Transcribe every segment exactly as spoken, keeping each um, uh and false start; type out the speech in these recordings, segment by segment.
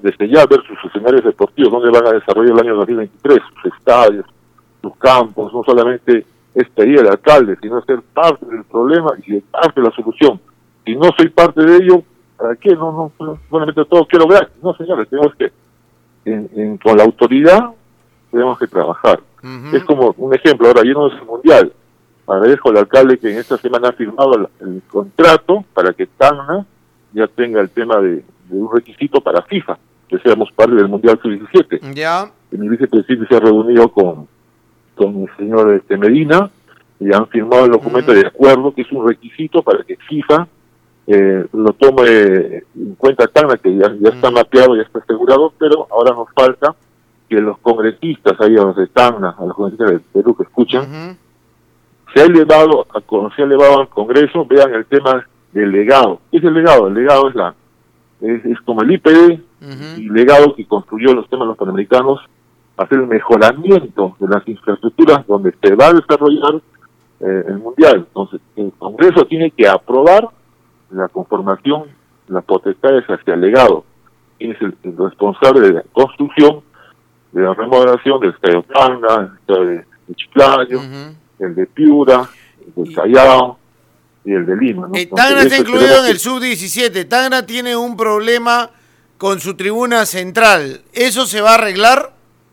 desde ya ver sus escenarios deportivos, dónde van a desarrollar el año dos mil veintitrés, sus estadios, sus campos, no solamente es pedir al alcalde, sino ser parte del problema y ser parte de la solución. Si no soy parte de ello, ¿para qué? No, no, solamente todo quiero ver. No, señores, tenemos que, en, en, con la autoridad, tenemos que trabajar. Uh-huh. Es como un ejemplo, ahora yendo al Mundial, agradezco al alcalde que en esta semana ha firmado el, el contrato para que Tacna ya tenga el tema de, de un requisito para FIFA, que seamos parte del Mundial sub diecisiete. Ya. Yeah. Mi vicepresidente se ha reunido con con el señor este, Medina, y han firmado el documento mm. de acuerdo, que es un requisito para que FIFA eh, lo tome en cuenta Tacna, que ya, ya mm. está mapeado, ya está asegurado, pero ahora nos falta que los congresistas, ahí a los de Tacna, a los congresistas del Perú que escuchan, mm-hmm. se ha elevado, a, se ha elevado al Congreso, vean el tema del legado. ¿Qué es el legado? El legado es la es, es como el I P D, mm-hmm. y legado que construyó los temas de los panamericanos, hacer el mejoramiento de las infraestructuras donde se va a desarrollar eh, el Mundial. Entonces, el Congreso tiene que aprobar la conformación, las potestades hacia el legado. ¿Quién es el, el responsable de la construcción, de la remodelación del Estadio Tacna, el Estadio de, de Chiclayo, uh-huh. el de Piura, el de Callao y el de Lima, ¿no? Eh, Tacna está incluido en el sub diecisiete. Tacna tiene un problema con su tribuna central. ¿Eso se va a arreglar?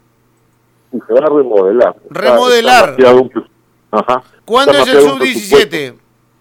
Y se va a remodelar. Remodelar. Está, está un, ajá, ¿Cuándo es el sub diecisiete?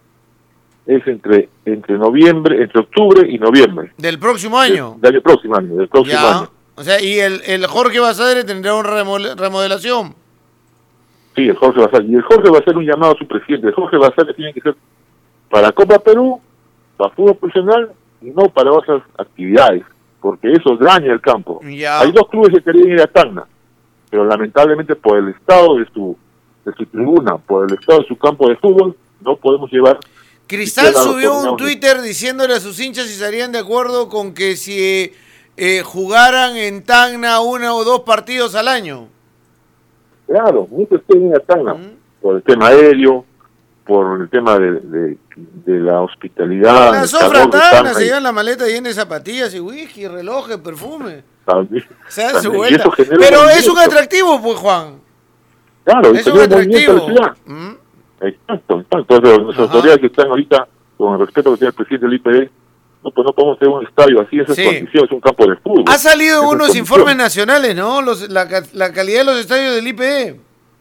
Es entre entre noviembre, entre octubre y noviembre. ¿Del próximo año? Del, del próximo año, del próximo ya. año. O sea, ¿y el, el Jorge Basadre tendrá una remodelación? Sí, el Jorge Basadre. Y el Jorge va a hacer un llamado a su presidente. El Jorge Basadre tiene que ser para Copa Perú, para fútbol profesional y no para otras actividades, porque eso daña el campo. Ya. Hay dos clubes que querían ir a Tacna, pero lamentablemente por el estado de su de su tribuna, por el estado de su campo de fútbol, no podemos llevar. Cristal subió un Twitter diciéndole a sus hinchas si estarían de acuerdo con que si eh, jugaran en Tacna una o dos partidos al año. Claro, muchos quieren ir a Tacna, ¿Mm? por el tema aéreo, por el tema de, de, de la hospitalidad. La sofra Tacna, se llevan la maleta llena de zapatillas y whisky, relojes, perfume. Se dan su vuelta. Pero es un atractivo, pues, Juan. Claro, es un atractivo. ¿Mm? Exacto, entonces las autoridades que están ahorita, con el respeto que tiene el presidente del I P D, no, pues no podemos tener un estadio así, esas sí. condiciones, es un campo de fútbol. Ha salido unos informes nacionales, ¿no? Los, la, la calidad de los estadios del I P D.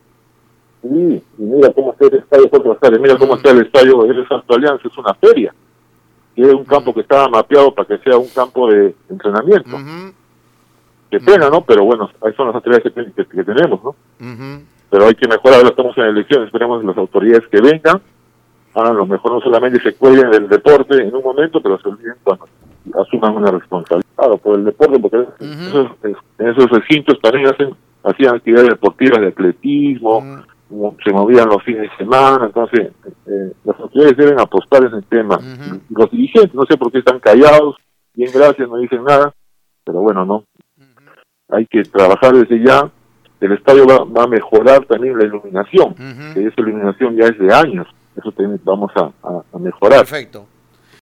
Sí, y mira cómo está el estadio Jorge Basadre, mira cómo mm. está el estadio de Santo Alianza, es una feria. Y es un campo que estaba mapeado para que sea un campo de entrenamiento. Uh-huh. Qué pena, ¿no? Pero bueno, ahí son las autoridades que, que, que tenemos, ¿no? Uh-huh. Pero hay que mejorar, ahora estamos en elecciones, esperemos las autoridades que vengan, hagan lo mejor, no solamente se cuelguen del deporte en un momento, pero se olviden cuando asuman una responsabilidad. Claro, por el deporte, porque uh-huh. esos, en esos recintos también hacen, hacían actividades deportivas de atletismo, uh-huh. se movían los fines de semana, entonces eh, las autoridades deben apostar en el tema. Uh-huh. Los dirigentes, no sé por qué están callados, bien gracias, no dicen nada, pero bueno, no. Uh-huh. Hay que trabajar desde ya. El estadio va, va a mejorar también la iluminación, uh-huh. que esa iluminación ya es de años, eso también vamos a, a, a mejorar. Perfecto.